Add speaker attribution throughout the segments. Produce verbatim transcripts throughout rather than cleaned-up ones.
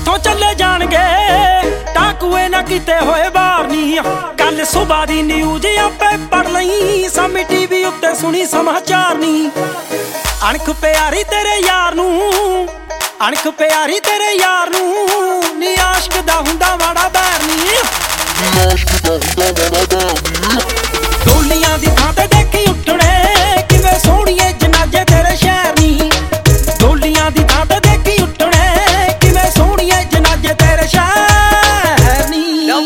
Speaker 1: ਕਿੱਥੋਂ ਚੱਲੇ ਜਾਣਗੇ ਟਾਕੂਏ ਨਾ ਕੀਤੇ ਹੋਏ ਬਾਹਰ ਨੀ। ਕੱਲ ਸੁਬਾ ਦੀ ਨਿਊਜ਼ ਆਪੇ ਪੜ ਲਈ, ਸਾਮੀ ਟੀਵੀ ਉੱਤੇ ਸੁਣੀ ਸਮਾਚਾਰ ਨੀ। ਅਣਖ ਪਿਆਰੀ ਤੇਰੇ ਯਾਰ ਨੂੰ, ਅਣਖ ਪਿਆਰੀ ਤੇਰੇ ਯਾਰ ਨੂੰ ਨੀ। ਆਸ਼ਕ ਦਾ ਹੁੰਦਾ ਮਾੜਾ ਬੈਰ ਨੀ,
Speaker 2: ਆਸ਼ਕ ਦਾ ਹੁੰਦਾ ਮਾੜਾ ਬੈਰ ਨੀ।
Speaker 1: ਡੋਲੀਆਂ ਦੀ ਥਾਂ ਤੇ ਦੇਖੀ ਉੱਠਣੇ ਕਿਵੇਂ ਸੋਹਣੀਏ ਜਨਾਜੇ ਤੇਰੇ ਸ਼ਹਿਰ ਨੀ। ਡੋਲੀਆਂ ਦੀ ਥਾਂ ਤੇ ਦੇਖੀ ਉੱਠਣੇ ਕਿਵੇਂ ਸੋਹਣੀਏ ਜਨਾਜੇ ਤੇਰੇ ਸ਼ਹਿਰ ਨੀ।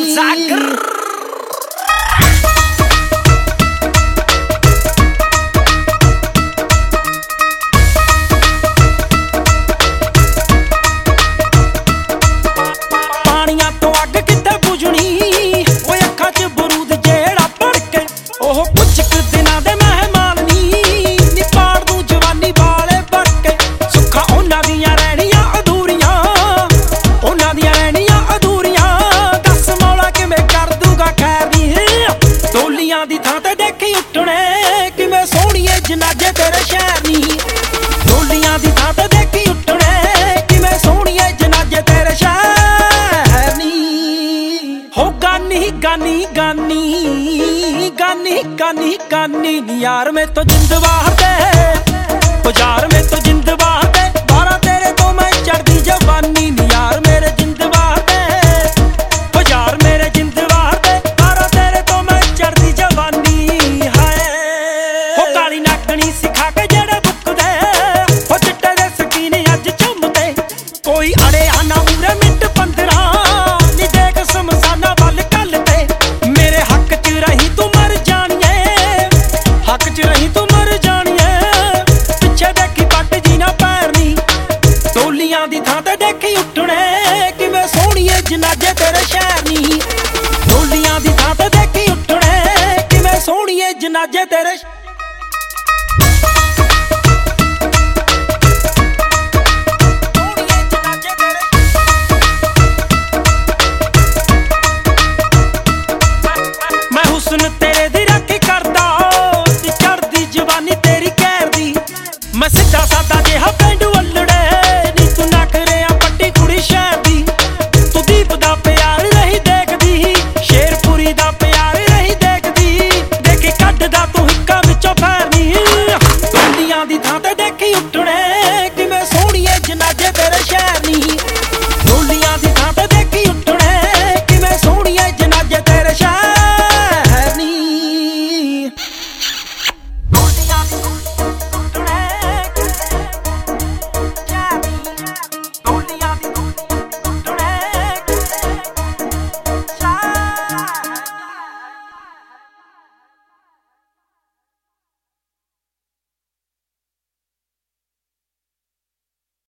Speaker 1: ਪਾਣੀਆਂ ਤੋਂ ਅੱਗ ਕਿੱਥੇ ਬੁਝਣੀ, ਓਏ ਅੱਖਾਂ 'ਚ ਬਰੂਦ ਜਿਹੜਾ ਭੜ ਕੇ। ਉਹ ਕੁਝ ਕੁ ਦਿਨਾਂ ਦੇ ਮਹਿਮਾਨ ਨੀ, ਨੀ ਪਾੜ ਦੂੰ ਜਵਾਨੀ ਵਾਲੇ ਭਰ ਕੇ। ਸੁੱਖਾਂ ਉਹਨਾਂ ਦੀਆਂ ਰਹਿਣੀਆਂ ਅਧੂਰੀਆਂ, ਉਹਨਾਂ ਦੀਆਂ ਰਹਿਣੀਆਂ ਅਧੂਰੀਆਂ। ਦੱਸ ਮੌਲਾ ਕਿਵੇਂ ਕਰ ਦੂਗਾ ਖੈਰ ਨੀ। ਡੋਲੀਆਂ ਦੀ ਥਾਂ ਤੇ ਦੇਖੀ ਉੱਠਣੇ ਕਿਵੇਂ ਸੋਹਣੀਏ ਜਨਾਜੇ ਤੇਰੇ ਸ਼ਹਿਰ ਨੀ। ਡੋਲੀਆਂ ਦੀ ਥਾਂ ਤੇ ਦੇਖੀ ਉੱਠਣੇ ਕਿਵੇਂ ਸੋਹਣੀਏ ਜਨਾਜੇ ਤੇਰੇ ਸ਼ਹਿਰ ਨੀ। ਹੋ ਗਾਨੀ ਗਾਨੀ ਗਾਨੀ ਗਾਨੀ ਗਾਨੀ ਗਾਨੀ ਨੀ ਯਾਰ ਮੈਂ ਤੋਂ ਜਿੰਦ ਬਾਹਰ ਦੇ, ਹੋ ਯਾਰ ਮੈਂ ਤੋਂ ਜਿੰਦ ਬਾਹਰ ਦੇ। ਬਾਰਾਂ ਤੇਰੇ ਤੋਂ ਮੈਂ ਚੜਦੀ ਜਵਾਨੀ ਨੀ ਯਾਰ ਮੇਰੇ ਜਿੰਦ ਬਾਹਰ ਦੇ, ਹੋ ਯਾਰ ਮੇਰੇ ਜਿੰਦ ਬਾਹਰ ਦੇ। ਬਾਰਾਂ ਤੇਰੇ ਤੋਂ ਮੈਂ ਚੜਦੀ ਜਵਾਨੀ ਹਾਏ। ਹੋ ਕਾਲੀ ਨਾਗਣੀ ਸਿਖਾ ਕੇ ਜਿਹੜੇ ਬੁੱਕਦੇ, ਹੋ ਚਿੱਟੇ ਦੇ ਸਕੀਨ ਅੱਜ ਝੁੰਮਦੇ। ਕੋਈ ਅੜੇ ਆਨਾ ਮੂਰੇ ਮਿੰਟ ਪੰਦਰਾਂ ਨੀ ਦੇਖ ਸਮਸਾਨਾ ਵੱਲ ਕੱਲ ਤੇ। ਮੇਰੇ ਹੱਕ 'ਚ ਰਹੀ ਤੂੰ ਮਰ ਜਾਣੀਏ, ਹੱਕ 'ਚ ਰਹੀ ਤੂੰ ਮਰ ਜਾਣੀਏ। ਪਿੱਛੇ ਦੇਖੀ ਪੱਟ ਜੀ ਨਾ ਪੈਰ ਨੀ। ਡੋਲੀਆਂ ਦੀ ਥਾਂ ਤੇ ਦੇਖੀ ਉੱਠਣੇ ਕਿਵੇਂ ਸੋਹਣੀਏ ਜਨਾਜੇ ਤੇਰੇ ਸ਼ਹਿਰ ਨੀ। ਡੋਲੀਆਂ ਦੀ ਥਾਂ ਤੇ ਦੇਖੀ ਉੱਠਣੇ ਕਿਵੇਂ ਸੋਹਣੀਏ ਜਨਾਜੇ ਤੇਰੇ